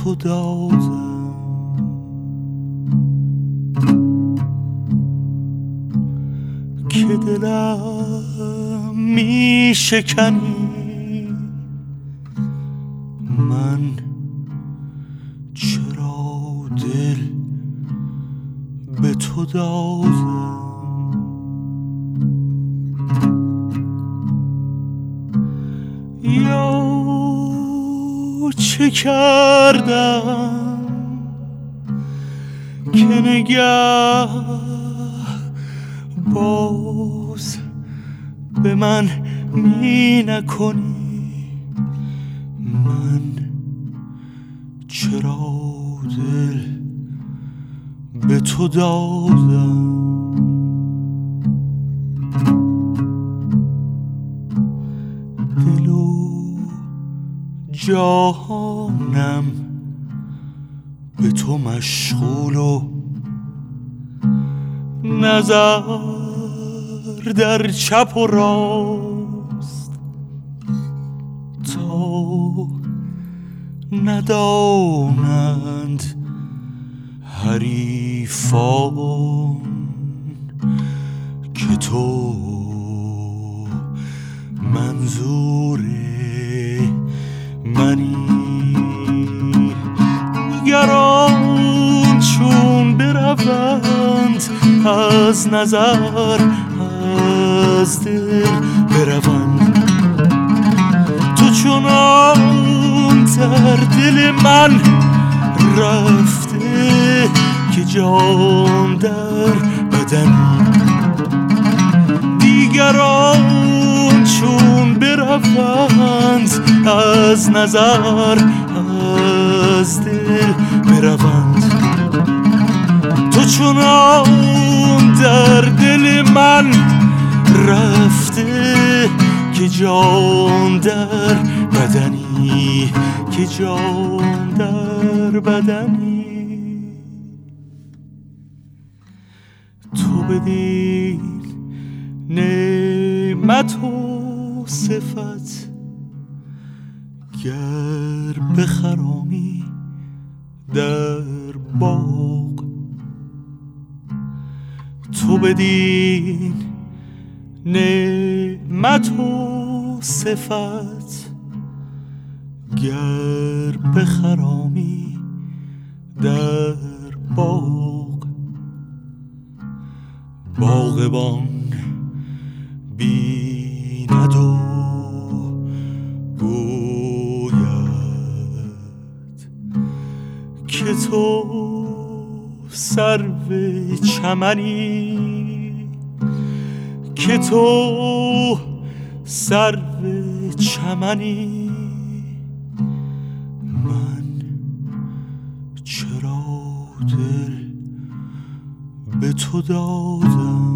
تو دادم، که دلم می شکنی. من چرا دل به تو دادم؟ یا چه کردم که نگه باز به من می نکنی؟ من چرا دل به تو دادم؟ دل و جانم به تو مشغول و نظر در چپ و راست، تا ندانند حریفان که تو منظور منی. دیگران چون بروند از نظر از دل بروند، تو چنان در دل من رفته که جان در بدن. دیگران چون بروند از نظر از دل بروند، تو چنان در دل من رفته که جان در بدنی، که جان در بدنی. تو بدین نعمت و صفت گر بخرامی در باغ، تو بدین نعمت و صفت گر بخرامی در باغ، باغبان بیند و گوید که تو سرو چمنی، که تو سرو چمنی. من چرا دل به تو دادم؟